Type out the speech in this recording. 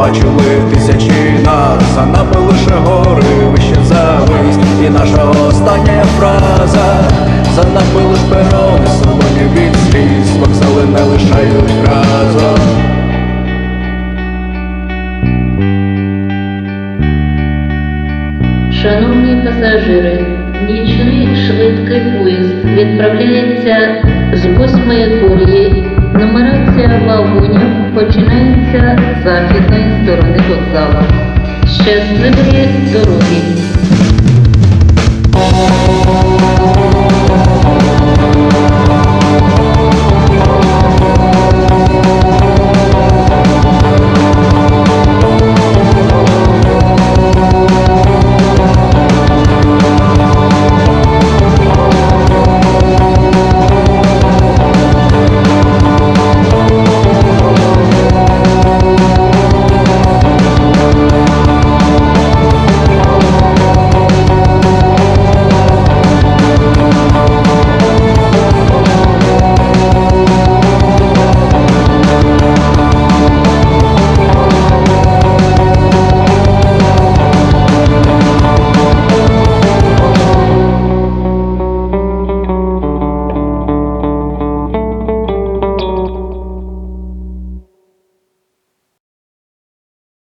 бачили тисячі нас, а нами лише гори вище завись. І наша остання фраза: за нами лиш перони, солоні від сліз, вокзали не лишають разом. Шановні пасажири, нічний швидкий поїзд відправляється з 8-ї колії. Нумерація вагонів починається з західної сторони вокзалу. Щасливої дороги!